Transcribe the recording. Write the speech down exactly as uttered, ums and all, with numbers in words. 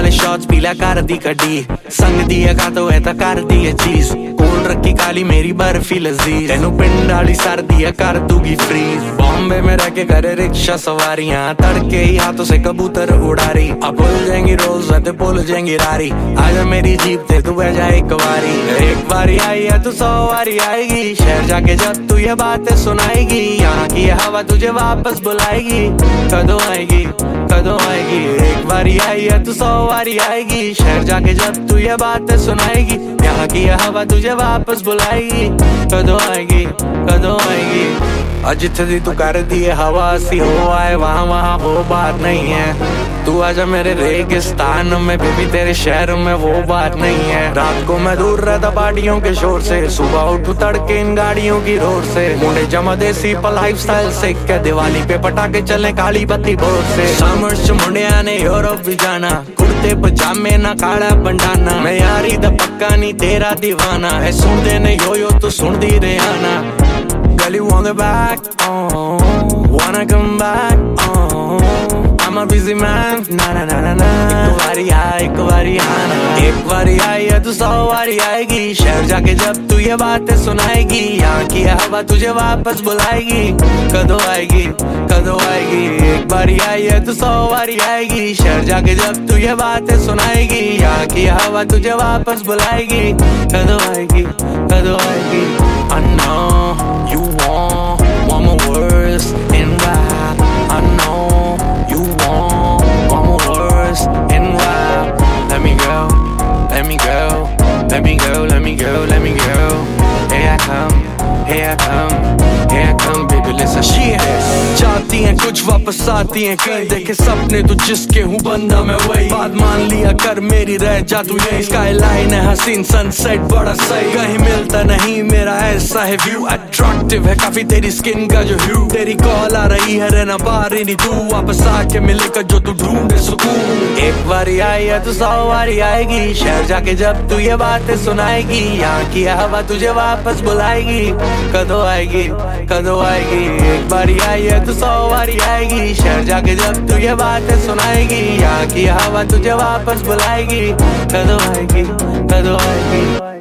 ने शॉट्स पीला कर दी कड्डी संग दी है तो है ता कर दी है चीज कोल रखी काली मेरी बर्फी लजीज तेनू पिंड वाली सर्दी है कर दूगी फ्रीज बॉम्बे में रह के करे रिक्शा सवारियां तड़के ही हाथों से कबूतर उड़ा रही अब भूल जाएंगी रोज ते भूल जाएंगी रारी आजा मेरी जीप ते तू बह जाए एक बारी एक बारी आई है तू सौ बारी आएगी शहर जाके जब तू ये बातें सुनाएगी यहाँ की हवा तुझे वापस बुलाएगी कदों आएगी कदों आएगी एक बारी आई है तू सौ बारी आएगी शहर जाके जब तू ये बातें सुनाएगी यहाँ की हवा तुझे वापस बुलाएगी कदों आएगी कदों आएगी जिथे दी तू कर दी है हवा सी हो आए वहाँ वहाँ वो बात नहीं है तू आजा मेरे रेगिस्तान में बेबी तेरे शहर में वो बात नहीं है रात को मैं दूर रहता पार्टियों के शोर से सुबह उठू तड़के इन गाड़ियों की रोड से मुंडे जमा देसी पर लाइफ स्टाइल से क्या दिवाली पे पटाखे चले काली बत्ती बोर से समर च मुंडे ने यूरोप भी जाना कुर्ते पजामे ना काला बंडाना मैं यारी दा पक्का नहीं तेरा दीवाना है सुन दे ने यो यो तो सुन दी Rehana girl you on the back oh wanna come back oh I'm a busy man na na na na na एक बारी आई एक बारी आना एक बारी आई है तू सौ बारी आएगी शहर जाके जब तू ये बातें सुनाएगी यहाँ की हवा तुझे वापस बुलाएगी कदों आएगी कदों आएगी एक बारी आई है तू सौ बारी आएगी शहर जाके जब तू ये बातें सुनाएगी यहाँ की हवा तुझे वापस बुलाएगी कदों आएगी कदों आएगी I know you want one more words in rap I know you want one more words in rap Let me go, let me go, let me go, let me go, let me go Here I come, here I come, here I come baby listen shit चाहती हैं कुछ वापस आती हैं कहीं देखे सपने तो जिसके हूँ बंदा मैं वही बात मान लिया कर मेरी रह जा तू यही स्काई लाइन है हसीन सनसेट बड़ा सही कहीं मिलता नहीं मेरा ऐसा है व्यू अट्रैक्टिव है काफी तेरी स्किन का जो ह्यू तेरी कॉल आ रही है रहना बाहर ही नहीं तू वापस आके मिलेगा जो तू ढूंढे सुकून एक बारी आई है तू सौ बारी आएगी शहर जाके जब तू ये बातें सुनाएगी यहाँ की हवा तुझे वापस बुलाएगी कदों आएगी कदों आएगी एक बारी आई है तू सौ बारी आएगी शहर जाके जब तू ये बातें सुनाएगी यहाँ की हवा तुझे वापस बुलाएगी कदों आएगी कदों आएगी